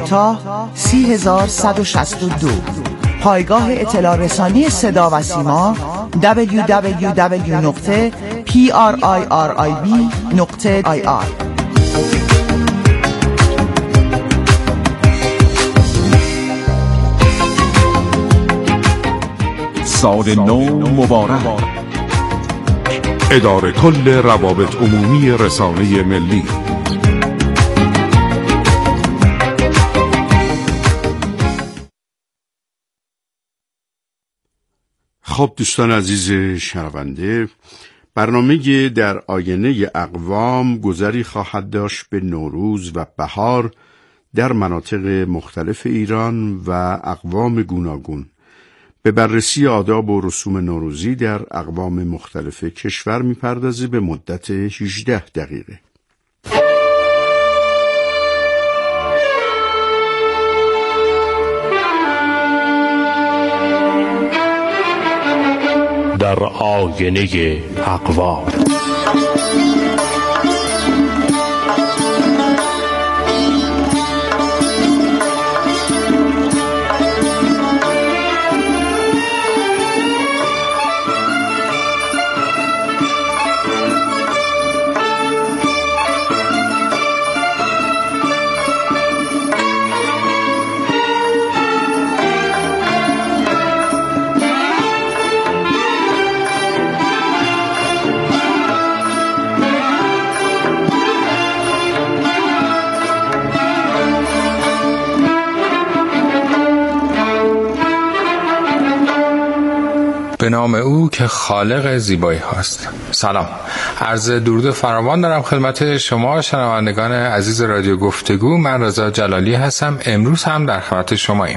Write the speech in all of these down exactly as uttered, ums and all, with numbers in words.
کوتاه سی هزار صد و شصت و دو. پایگاه اطلاع رسانی صدا و سیما دبلیو دبلیو دبلیو نقطه پی آر آی آر آی بی نقطه آی آر. سال نو مبارک. اداره کل روابط عمومی رسانه ملی. خب دوستان عزیز شنونده، برنامه در آینه اقوام گذری خواهد داشت به نوروز و بهار در مناطق مختلف ایران و اقوام گوناگون. به بررسی آداب و رسوم نوروزی در اقوام مختلف کشور می‌پردازیم به مدت هجده دقیقه. در آینه اقوام. به نام او که خالق زیبایی هاست. سلام، عرض درود فراوان دارم خدمت شما شنوندگان عزیز رادیو گفتگو. من رضا جلالی هستم. امروز هم در خدمت شماییم.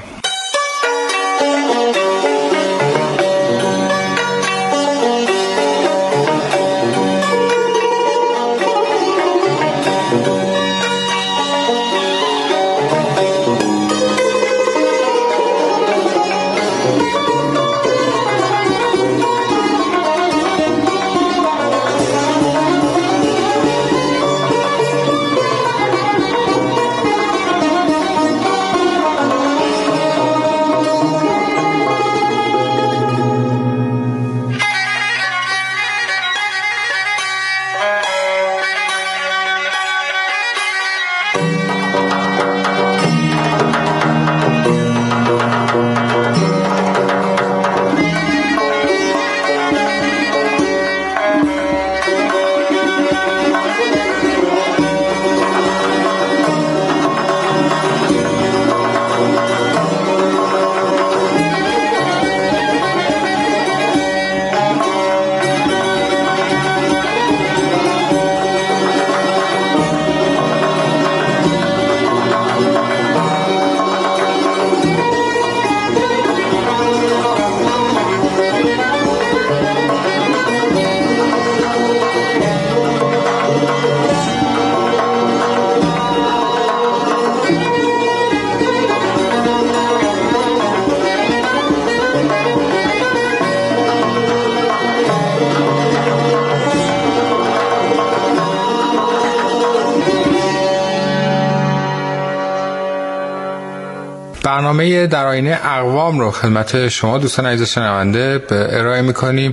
برنامه در آینه اقوام رو خدمت شما دوستان عزیز شنونده ارائه می‌کنیم.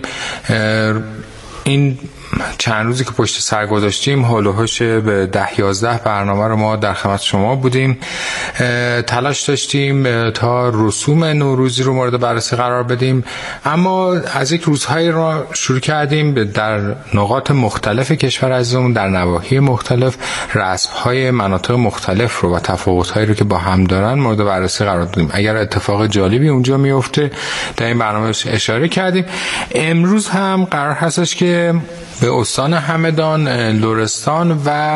این چند روزی که پشت سر گذاشتیم هول و هوش به ده یازده برنامه رو ما در خدمت شما بودیم. تلاش داشتیم تا رسوم نوروزی رو مورد بررسی قرار بدیم، اما از یک روزهایی رو شروع کردیم در نقاط مختلف کشور عزیزمون در نواحی مختلف رسم‌های مناطق مختلف رو و تفاوت‌هایی رو که با هم دارن مورد بررسی قرار دادیم. اگر اتفاق جالبی اونجا میفته در این برنامه اشاره کردیم. امروز هم قرار هستش که به استان همدان، لرستان و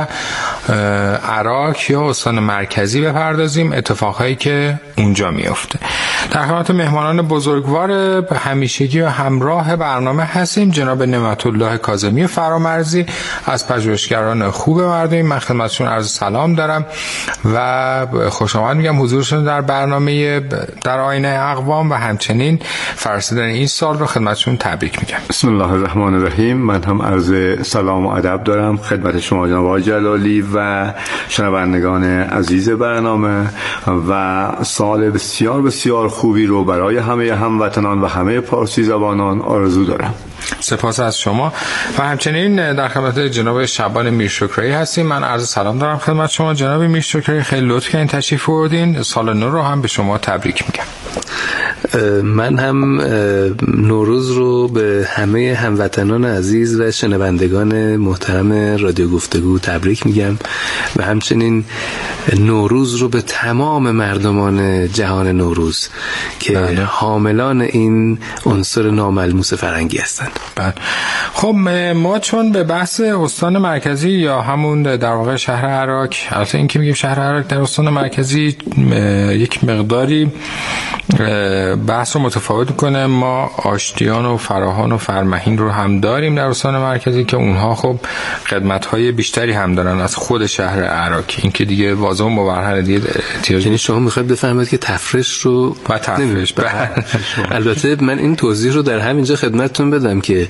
عراق یا استان مرکزی بپردازیم، اتفاقهایی که اونجا میفته. در خدمت مهمانان بزرگوار همیشگی و همراه برنامه هستیم. جناب نعمت الله کاظمی فرامرزی از پژوهشگران خوب مردمی. من خدمتشون عرض سلام دارم و خوش آمد میگم حضورشون در برنامه در آینه اقوام و همچنین فرستادن این سال رو خدمتشون تبریک میگم. بسم الله الرحمن الرحیم. من هم عرض سلام و ادب دارم خدمت شما جناب آقای جلالی و شنوندگان عزیز برنامه و سال بسیار بسیار خوبی رو برای همه هموطنان و همه پارسی زبانان آرزو دارم. سپاس از شما و همچنین در خدمت جناب شعبان میرشکری هستیم. من عرض سلام دارم خدمت شما جناب میرشکری، خیلی لطف کردین تشریف آوردین. سال نو رو هم به شما تبریک میگم. من هم نوروز رو به همه هموطنان عزیز و شنوندگان محترم رادیو گفتگو تبریک میگم و همچنین نوروز رو به تمام مردمان جهان نوروز که بله. حاملان این عنصر ناملموس فرهنگی هستند. بله. خب ما چون به بحث استان مرکزی یا همون در واقع شهر عراق، البته این که میگیم شهر عراق در استان مرکزی یک مقداری بحث رو متفاوت کنه. ما آشتیان و فراهان و فرمهین رو هم داریم در استان مرکزی که اونها خب خدمت‌های بیشتری هم دارن از خود شهر عراق. این که دیگه واضح و مبرهنه دیگه احتیاج. یعنی شما میخواید بفهمید که تفرش رو و تفرش البته من این توضیح رو در همینجا خدمتتون بدم که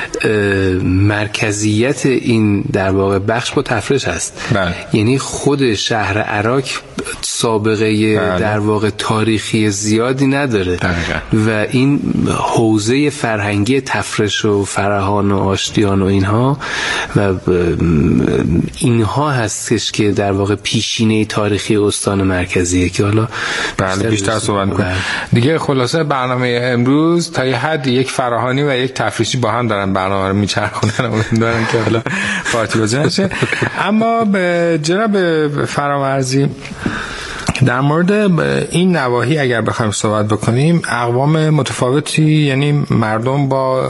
مرکزیت این در واقع بخش با تفرش هست. بله. یعنی خود شهر عراق سابقه بله. در واقع تاریخی زیادی نداره دقیقا. و این حوزه فرهنگی تفرش و فرهان و آشتیان و اینها و اینها هستش که در واقع پیشینه تاریخی استان مرکزیه که حالا بله بیشتر صحبت کنیم دیگه. خلاصه برنامه امروز تا یه حد یک فراهانی و یک تفریشی با هم دارن برنامه رو میچرخونن و امیدوارم که حالا پارتی بازی نشه. اما به جناب فرامرزی در مورد این نواحی اگر بخوایم صحبت بکنیم، اقوام متفاوتی یعنی مردم با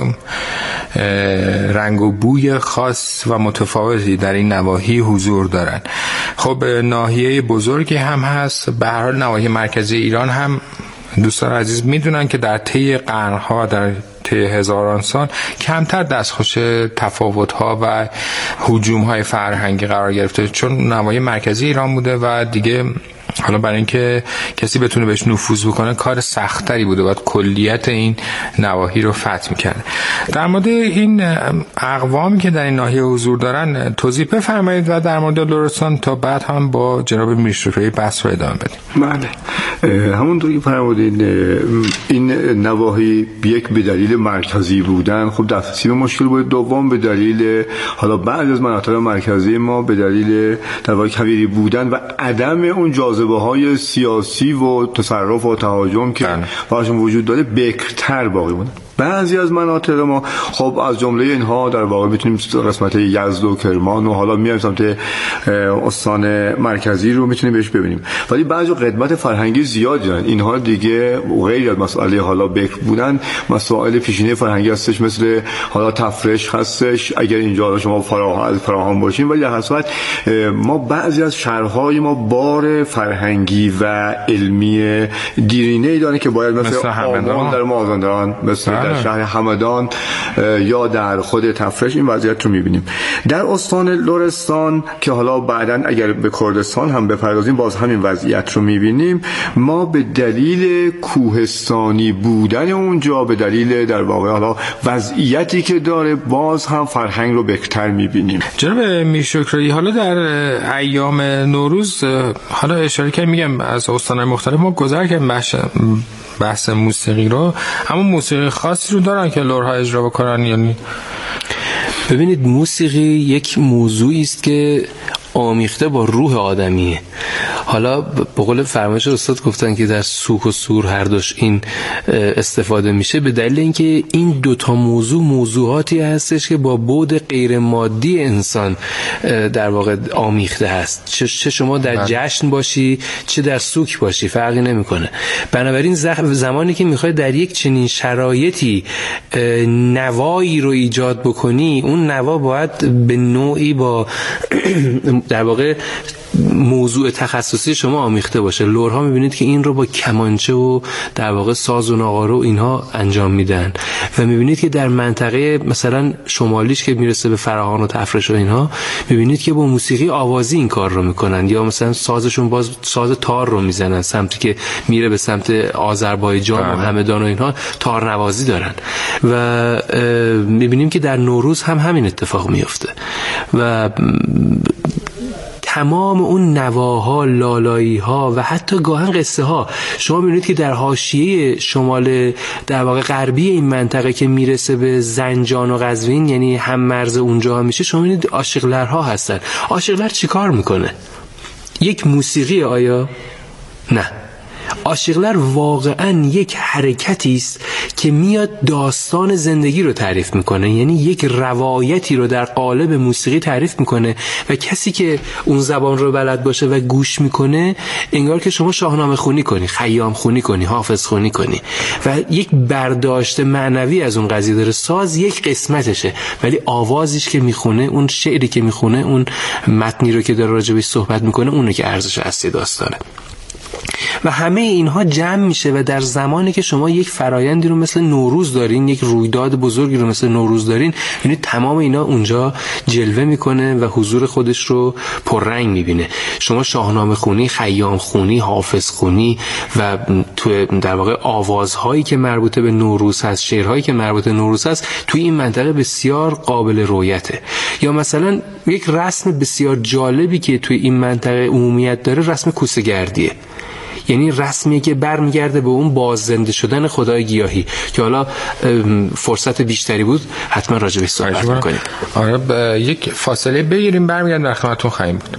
رنگ و بوی خاص و متفاوتی در این نواحی حضور دارن. خب ناحیه بزرگی هم هست. به هر حال نواحی مرکزی ایران هم دوستان عزیز میدونن که در طی قرنها در طی هزاران سال کمتر دستخوش تفاوت‌ها و هجوم‌های فرهنگی قرار گرفته، چون نواحی مرکزی ایران بوده و دیگه حالا برای اینکه کسی بتونه بهش نفوذ بکنه کار سخت‌تری بوده، باید کلیت این نواحی رو فتح می‌کرد. در مورد این اقوامی که در این ناحیه حضور دارن توضیح بفرمایید و در مورد لرستان تا بعد هم با جناب میرشکری بحث رو ادامه بدیم. بله، همونطور که فرمودید این نواحی یک به دلیل مرکزی بودن خب دسترسی به مشکل بود، دوم به دلیل حالا بعضی از مناطق مرکزی ما به دلیل در واقع کویری بودن و عدم اون جاذبه های سیاسی و تصرف و تهاجم که براشون وجود داره بکرتر باقی مونده. بعضی از مناطق ما خب از جمله اینها در واقع میتونیم قسمت یزد و کرمان و حالا میایم سمت استان مرکزی رو میتونیم بهش ببینیم، ولی بعضی قدمت فرهنگی زیادی دارن. اینها دیگه غیر از مسئله حالا بکر بودن مسائل پیشینه فرهنگی هستش، مثل حالا تفرش هستش اگر اینجا شما فراهم فراهم باشین، ولی در هر صورت ما بعضی از شهرهای ما بار فرهنگی و علمی دیرینه‌ای داره که باید مثل, مثل آمان در مازندران، مثل در شهر همدان یا در خود تفرش این وضعیت رو میبینیم. در استان لرستان که حالا بعداً اگر به کردستان هم بپردازیم باز همین وضعیت رو میبینیم. ما به دلیل کوهستانی بودن اونجا، به دلیل در واقع حالا وضعیتی که داره، باز هم فرهنگ رو بهتر میبینیم. جناب میرشکری، حالا در ایام نوروز حالا اشاره کنم میگم از استان‌های مختلف ما گذر کردیم بحث بحث موسیقی رو، اما موسیقی خاصی رو دارن که لرها اجرا بکنن؟ یعنی ببینید موسیقی یک موضوعی است که آمیخته با روح آدمیه. حالا به قول فرمایش استاد گفتن که در سوک و سور هر دوش این استفاده میشه به دلیل اینکه این دوتا موضوع موضوعاتی هستش که با بعد غیر مادی انسان در واقع آمیخته هست. چه شما در جشن باشی چه در سوک باشی فرقی نمیکنه. بنابراین زمانی که میخوای در یک چنین شرایطی نوایی رو ایجاد بکنی، اون نوا باید به نوعی با در واقع موضوع تخصصی شما آمیخته باشه. لرها میبینید که این رو با کمانچه و در واقع ساز و ناقاره و اینها انجام میدن و میبینید که در منطقه مثلا شمالیش که میرسه به فراهان و تفرش و اینها میبینید که با موسیقی آوازی این کار رو میکنن، یا مثلا سازشون باز ساز تار رو میزنن، سمتی که میره به سمت آذربایجان و همدان و اینها تارنوازی دارن و میبینیم که در نوروز هم همین اتفاق میفته و تمام اون نواها، لالایی‌ها و حتی گاهن قصه ها شما می‌بینید که در حاشیه شمال در واقع غربی این منطقه که میرسه به زنجان و قزوین، یعنی هم مرز اونجا میشه، شما می‌بینید عاشقلرها هستن. عاشقلر چیکار میکنه؟ یک موسیقی آیا؟ نه. عاشقلر واقعا یک حرکتی است که میاد داستان زندگی رو تعریف میکنه، یعنی یک روایتی رو در قالب موسیقی تعریف میکنه و کسی که اون زبان رو بلد باشه و گوش میکنه انگار که شما شاهنامه خونی کنی، خیام خونی کنی، حافظ خونی کنی و یک برداشت معنوی از اون قضیه داره. ساز یک قسمتشه ولی آوازش که میخونه، اون شعری که میخونه، اون متنی رو که داره راجبش صحبت میکنه، اونه که ارزش اصلی داستانه. و همه اینها جمع میشه و در زمانی که شما یک فرایندی رو مثل نوروز دارین، یک رویداد بزرگی رو مثل نوروز دارین، یعنی تمام اینا اونجا جلوه میکنه و حضور خودش رو پررنگ میبینه. شما شاهنامه خونی، خیام خونی، حافظ خونی و تو در واقع آوازهایی که مربوطه به نوروز هست، شعرهایی که مربوطه به نوروز هست، توی این منطقه بسیار قابل رؤیته. یا مثلا یک رسم بسیار جالبی که توی این منطقه عمومیت داره، رسم کوسه گردیه، یعنی رسمیه که برمیگرده به اون باززنده شدن خدای گیاهی که حالا فرصت بیشتری بود حتما راجع بهش صحبت می‌کنیم. آره، یک فاصله بگیریم برمیگردیم در خدمتتون خواهیم بود.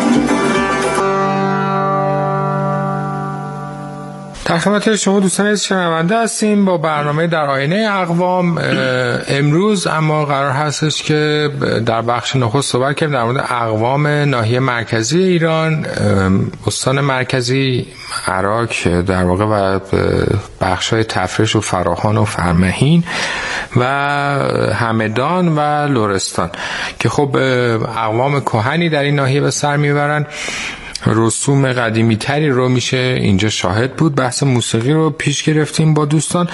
در خدمت شما دوستان شنونده هستیم با برنامه در آینه اقوام. امروز اما قرار هستش که در بخش نخست صحبت کنیم در مورد اقوام ناحیه مرکزی ایران، استان مرکزی، عراق در واقع و بخش‌های تفرش و فراهان و فرمهین و همدان و لرستان که خب اقوام کهنی در این ناحیه به سر میبرن. رسوم قدیمی تری رو میشه اینجا شاهد بود. بحث موسیقی رو پیش گرفتیم با دوستان.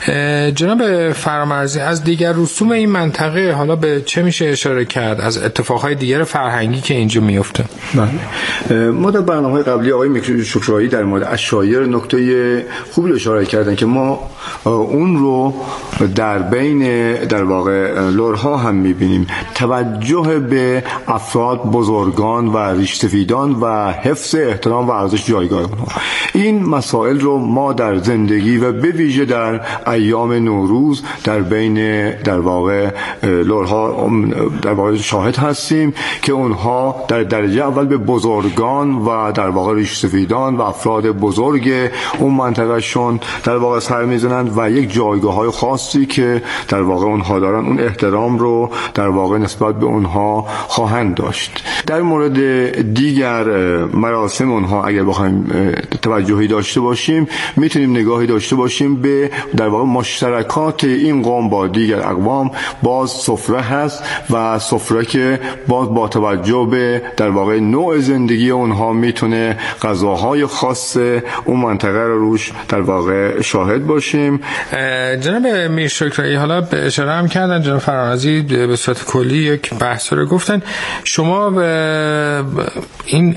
جناب فرامرزی، از دیگر رسوم این منطقه حالا به چه میشه اشاره کرد از اتفاقهای دیگر فرهنگی که اینجا میفته؟ بله، ما در برنامه قبلی آقای شکرایی در مورد عشایر نکته خوبی اشاره کردن که ما اون رو در بین در واقع لرها هم میبینیم. توجه به افراد بزرگان و ریش‌سفیدان و حفظ احترام و ارزش جایگاه اونها، این مسائل رو ما در زندگی و به ویژه در ایام نوروز در بین در واقع لرها در واقع شاهد هستیم که اونها در درجه اول به بزرگان و در واقع ریش‌سفیدان و افراد بزرگ اون منطقه شون در واقع سر میزنند و یک جایگاه های خاصی که در واقع اونها دارن اون احترام رو در واقع نسبت به اونها خواهند داشت. در مورد دیگر مراسم اونها اگر بخوایم توجهی داشته باشیم، میتونیم نگاهی داشته باشیم به در واقع مشترکات این قوم با دیگر اقوام. باز سفره هست و سفره که باز با توجه به در واقع نوع زندگی اونها میتونه غذاهای خاص اون منطقه رو روش در واقع شاهد باشیم. جناب میر شکرایی، حالا به اشاره هم کردن جناب فرامرزی به صورت کلی یک بحث رو گفتن، شما به این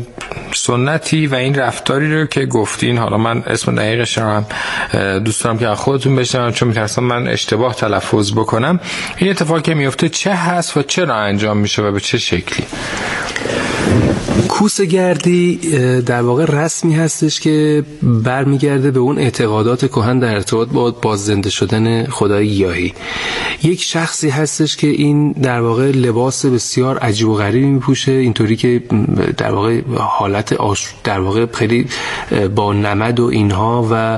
سنتی و این رفتاری رو که گفتین، حالا من اسم دقیقش رو هم دوست دارم که خودتون بشنوم چون میترسم من اشتباه تلفظ بکنم، این اتفاقی که میفته چه هست و چرا انجام میشه و به چه شکلی؟ کوسه گردی در واقع رسمی هستش که برمیگرده به اون اعتقادات کهن در ارتباط با باززنده شدن خدای گیاهی. یک شخصی هستش که این در واقع لباس بسیار عجیب و غریبی میپوشه، اینطوری که در واقع حالت آش در واقع خیلی با نمد و اینها و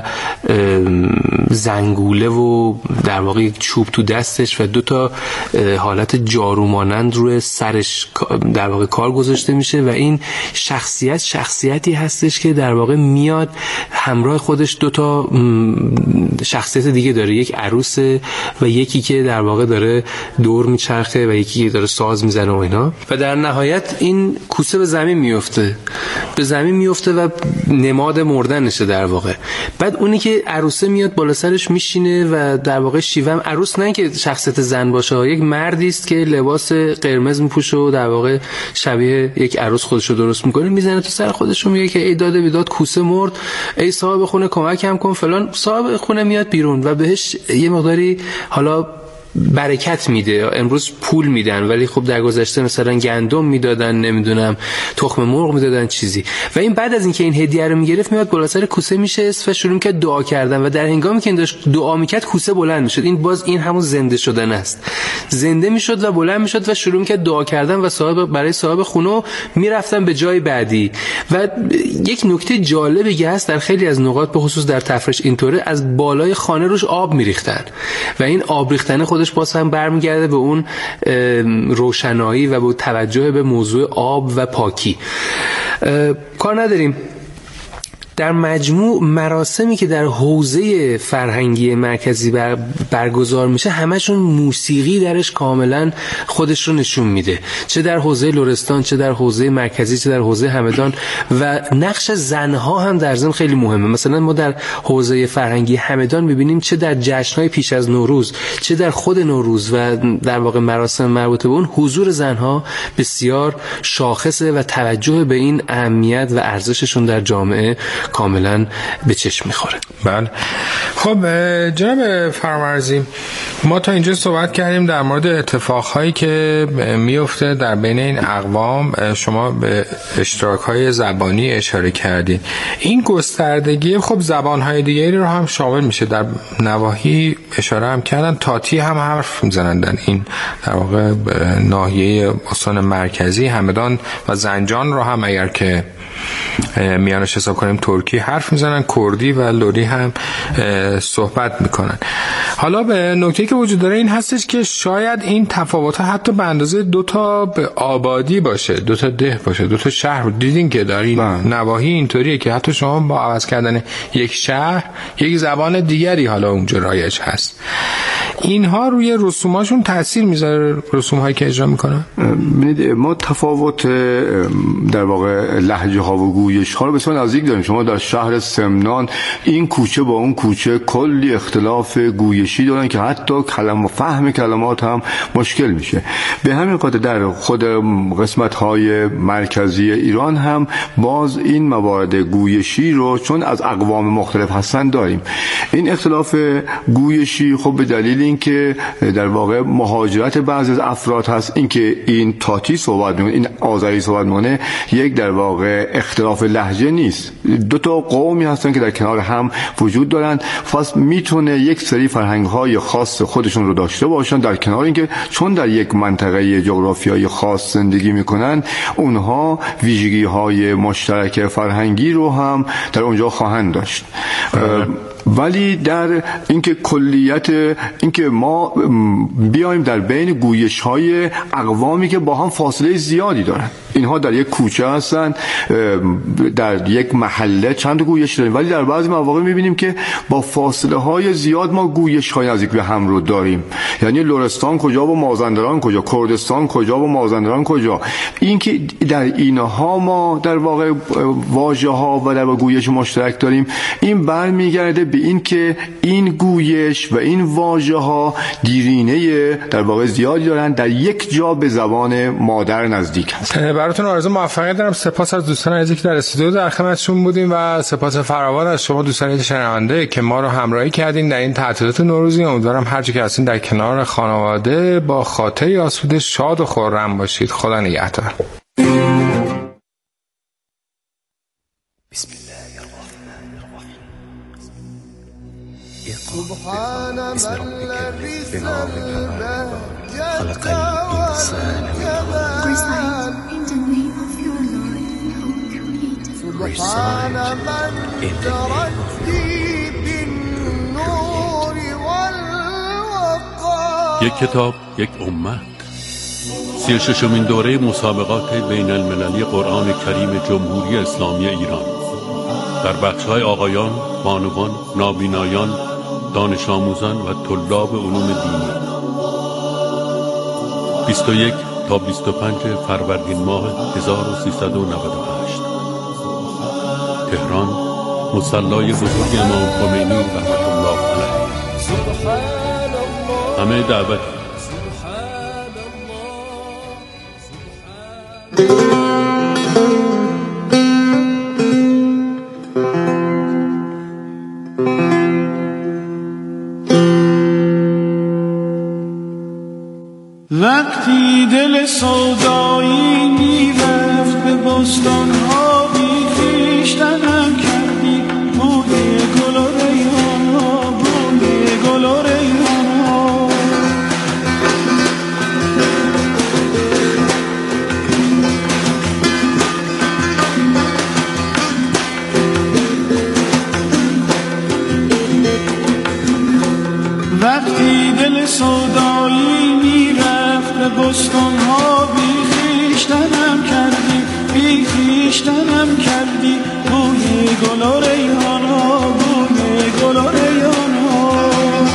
زنگوله و در واقع یک چوب تو دستش و دو تا حالت جارو مانند روی سرش در واقع کار گذاشته میشه و این شخصیت شخصیتی هستش که در واقع میاد همراه خودش دو تا شخصیت دیگه داره، یک عروسه و یکی که در واقع داره دور میچرخه و یکی که داره ساز میزنه و اینا، و در نهایت این کوسه به زمین میفته به زمین میفته و نماد مردنشه در واقع. بعد اونی که عروسه میاد بالا سرش میشینه و در واقع شیوه عروس نه که شخصیت زن باشه، یک مردی است که لباس قرمز میپوشه و در واقع شبیه یک عروس خودشو درست میکنه، میزنه تو سر خودش و میگه که ای داده بیداد کوسه مرد، ای صاحب خونه کمکم کن فلان. صاحب خونه میاد بیرون و بهش یه مقداری حالا برکت میده. امروز پول میدن ولی خب در گذشته مثلا گندم میدادن، نمیدونم تخم مرغ میدادن چیزی. و این بعد از اینکه این هدیه رو میگرفت میاد بالا سر کوسه میشه و شروع کرد دعا کردن و در هنگامی که این داشت دعا میکرد کوسه بلند میشد. این باز این همون زنده شدن است، زنده میشد و بلند میشد و شروع کرد دعا کردن و صاحب برای صاحب خونه میرفتن به جای بعدی. و یک نکته جالبی هست در خیلی از نقاط به خصوص در تفریش اینطوره، از بالای خانه روش آب میریختن و این آب ریختن خودش باز هم برمیگرده به اون روشنایی و به توجه به موضوع آب و پاکی. کار نداریم. در مجموع مراسمی که در حوزه فرهنگی مرکزی بر برگزار میشه همشون موسیقی درش کاملا خودش رو نشون میده، چه در حوزه لرستان، چه در حوزه مرکزی، چه در حوزه همدان. و نقش زنها هم در ضمن خیلی مهمه. مثلا ما در حوزه فرهنگی همدان میبینیم چه در جشن‌های پیش از نوروز، چه در خود نوروز و در واقع مراسم مربوط به اون، حضور زنها بسیار شاخصه و توجه به این اهمیت و ارزششون در جامعه کاملا به چشم میخوره. بله. خب جناب فرامرزی، ما تا اینجا صحبت کردیم در مورد اتفاقهایی که میفته در بین این اقوام. شما به اشتراک‌های زبانی اشاره کردید. این گستردگی خب زبان‌های دیگری رو هم شامل میشه. در نواحی اشاره هم کردن تاتی هم حرف میزنن در این در واقع ناحیه استان مرکزی همدان و زنجان رو هم اگر که میانش حساب کنیم ترکی حرف میزنن، کردی و لری هم صحبت میکنن. حالا به نکته که وجود داره این هستش که شاید این تفاوت‌ها حتی به اندازه دو تا به آبادی باشه، دو تا ده باشه، دو تا شهر. دیدین که در این نواحی اینطوریه که حتی شما با عوض کردن یک شهر یک زبان دیگری حالا اونجا رایج هست. اینها روی رسوماشون تاثیر میذاره، رسوم‌هایی که اجرا میکنن؟ ببینید ما تفاوت در واقع لهجه ها و گویش ها رو بسیار نزدیک داریم. شما در شهر سمنان این کوچه با اون کوچه کلی اختلاف گویشی دارن که حتی کلمه فهم کلمات هم مشکل میشه. به همین خاطر در خود قسمت های مرکزی ایران هم باز این موارد گویشی رو چون از اقوام مختلف هستن داریم. این اختلاف گویشی خب به دلیل اینکه در واقع مهاجرت بعضی از افراد هست، اینکه این تاتی صحبت میکنه، این آذری صحبت میکنه، یک در واقع اختلاف لهجه نیست. دو تا قومی هستن که در کنار هم وجود دارن، پس میتونه یک سری فرهنگ‌های خاص خودشون رو داشته باشن، در کنار اینکه چون در یک منطقه جغرافیایی خاص زندگی میکنن اونها ویژگی‌های مشترک فرهنگی رو هم در اونجا خواهند داشت. ولی در اینکه کلیت اینکه ما بیایم در بین گویش‌های اقوامی که با هم فاصله زیادی دارن، اینها در یک کوچه هستن، در یک محله چند گویش داریم، ولی در بعضی مواقع می‌بینیم که با فاصله‌های زیاد ما گویش‌های نزدیک به هم رو داریم. یعنی لرستان کجا و مازندران کجا، کردستان کجا و مازندران کجا. اینکه در اینها ما در واقع واژه‌ها و در واقع گویش مشترک داریم، این برمیگرده به این که این گویش و این واژه‌ها دیرینه در واقع زیادی دارن، در یک جا به زبان مادر نزدیک هست. براتون آرزو موفقیت دارم. سپاس از دوستان عزیزی که در استودیو در خدمتشون بودیم و سپاس فراوان از شما دوستان شنونده که ما رو همراهی کردین در این تعطیلات نوروزی. امیدوارم هر جا که هستین در کنار خانواده با خاطری آسوده شاد و خرم باشید. خدا نگهدار. بسم الله الرحمن الرحیم. سبحان من لبس البهجة خلق الإنسان سبحان من ترجي بالنور والوقار. یک کتاب، یک امت، سی و ششمین دوره مسابقات بین المللی قرآن کریم جمهوری اسلامی ایران در بخش‌های آقایان، بانوان، نابینایان، دانش آموزان و طلاب علوم دینی بیست و یک تا بیست و پنج فروردین ماه هزار و سیصد و نود و هشت تهران، مصلی بزرگ امام خمینی رحمت الله علیه. همه دعوت. وقتی دل سودایی میرفت به بستان ها بی خویشتنم کردی، بوی گل و ریحان ها، بوی گل و ریحان ها. وقتی دل سودایی میرفت به بستان ها بی خویشتنم کردی، بی خویشتنم کردی، بوی گل و ریحان ها، بوی گل و ریحان ها.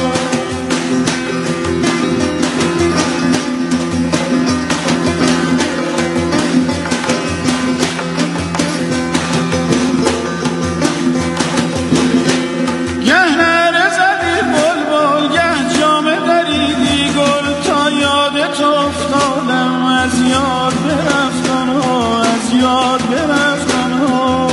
گه نره زدی بلبل، گه جامه دریدی گل، تا یادت افتادم از یاد برفتن ها، از یاد برفتن ها.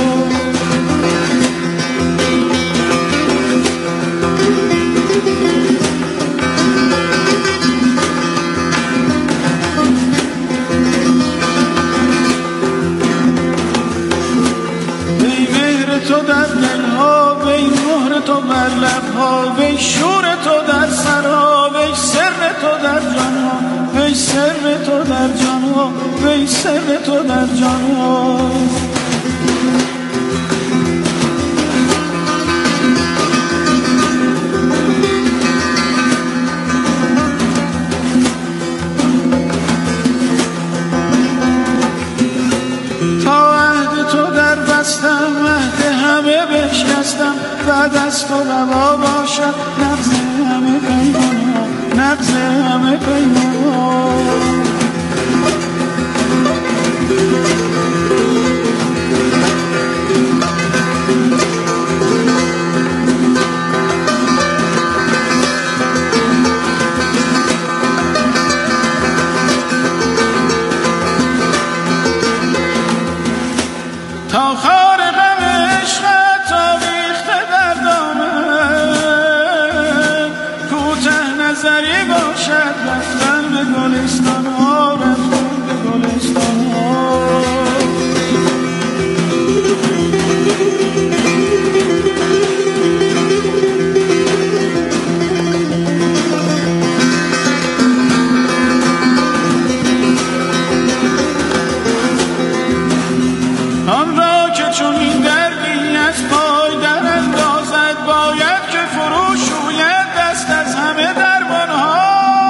وی مهر تو در دلها، وی مهر تو بر لبها، وی شور تو در سرها، وی سر تو در جانها، وی سر تو در جانها، وی سر تو در جانها. تا عهد تو در بستم، عهد همه بشکستم، بعد از تو روا باشد نقض همه پیمان ها، نقض همه پیمان ها. تا خار غم عشقت تا ریخته در دامن، کوته نظری باشد رفتن به گلستان ها، رفتن به گلستان ها. آن را که چون این دردی از پای در اندازد، باید که فرو شوید دست از همه درمان ها.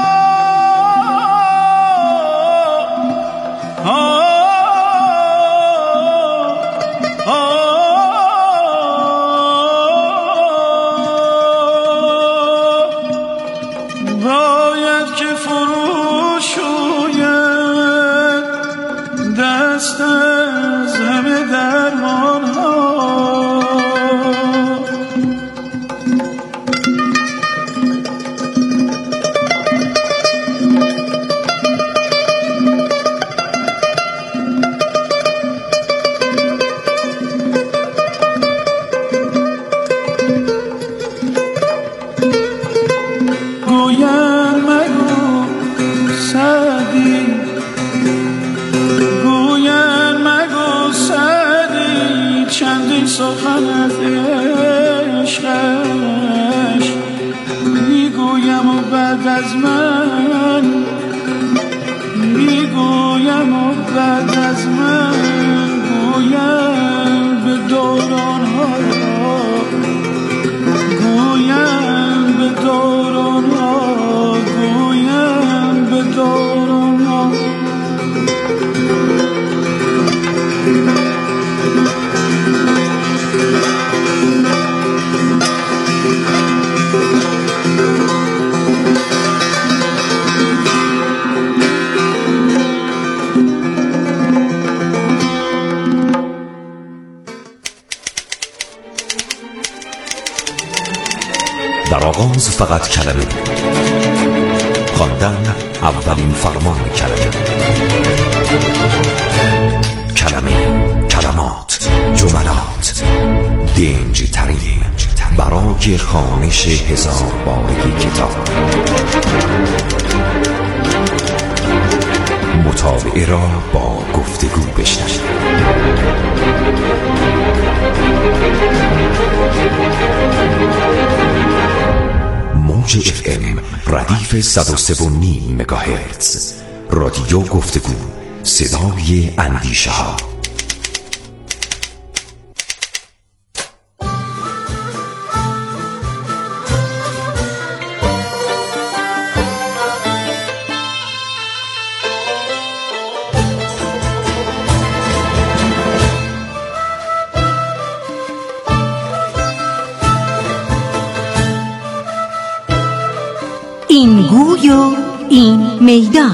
باید که فرو شوید دست از همه درمان ها. گویم مگو سعدی، گویم مگو سعدی، چندین سخن از عشقش میگویم و بعد از من، میگویم و بعد از من گویم به دوران ها، گویم به دوران ها، گویم به دوران ها. در آغاز فقط کلمه، خواندن اولین فرمان کلمه. کلمه، کلمات، جملات، دنج ترین برای خوانش هزار باره کتاب. مطالعه را با گفتگو بشنوید. موج اف ام ردیف صد و سه و نیم مگاهرتز. رادیو گفتگو، صدای اندیشه ها. این گوی و این میدان.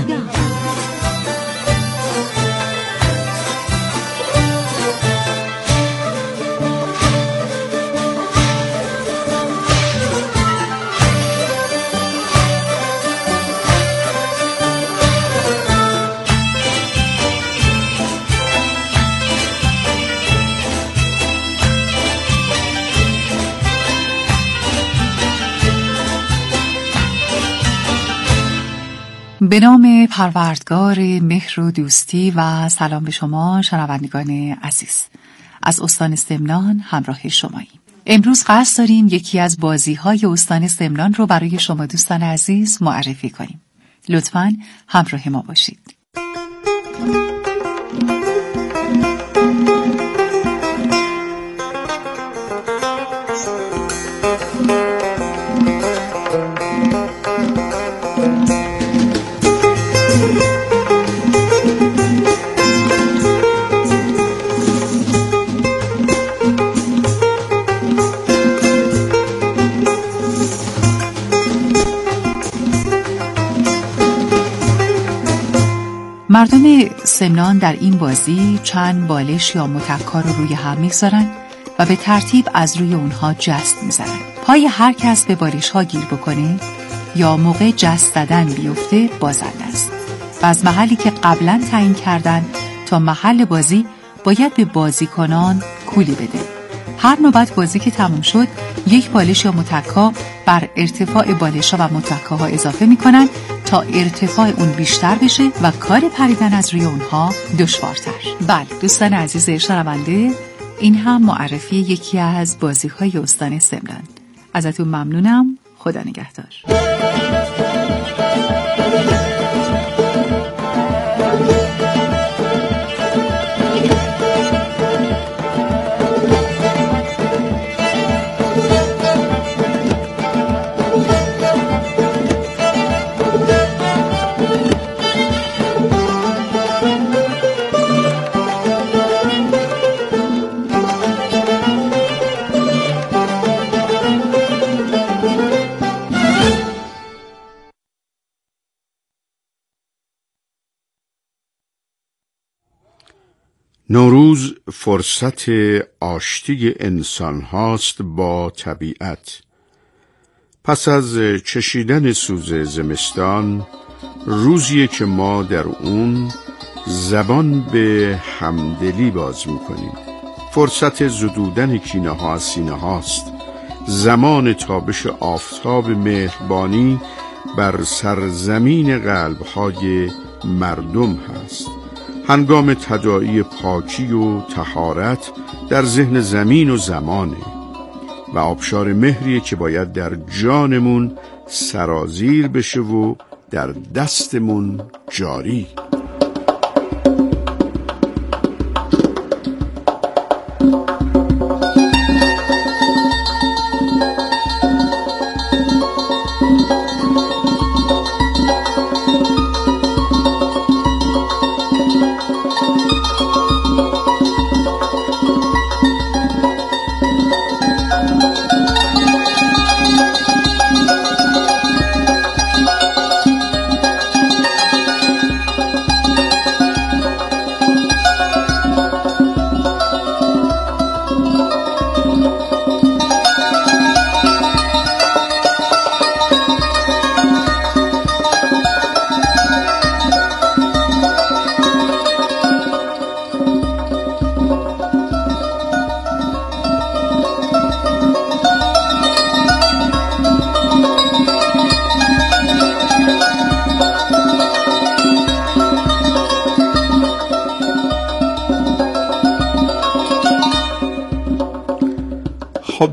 به نام پروردگار مهر و دوستی و سلام به شما شنوندگان عزیز. از استان سمنان همراه شماییم. امروز قصد داریم یکی از بازی‌های استان سمنان رو برای شما دوستان عزیز معرفی کنیم. لطفاً همراه ما باشید. مردم سمنان در این بازی چند بالش یا متکا رو روی هم می‌گذارن و به ترتیب از روی اونها جست می‌زنن. پای هر کس به بالش ها گیر بکنه یا موقع جست زدن بیفته بازنده است. و از محلی که قبلا تعیین کردن تا محل بازی باید به بازیکنان کولی بده. هر نوبت بازی که تموم شد یک بالش یا متکا بر ارتفاع بالش‌ها و متکاها اضافه می‌کنن تا ارتفاع اون بیشتر بشه و کار پریدن از روی اونها دشوارتر. بله دوستان عزیز شنونده، این هم معرفی یکی از بازی‌های استان سمنان. ازتون ممنونم. خدا نگهدار. نوروز فرصت آشتی انسان هاست با طبیعت. پس از چشیدن سوز زمستان، روزیه که ما در اون زبان به همدلی باز میکنیم. فرصت زدودن کینه ها از سینه هاست. زمان تابش آفتاب مهربانی بر سرزمین قلب های مردم هست. هنگام تداعی پاکی و طهارت در ذهن زمین و زمانه و آبشار مهریه که باید در جانمون سرازیر بشه و در دستمون جاری.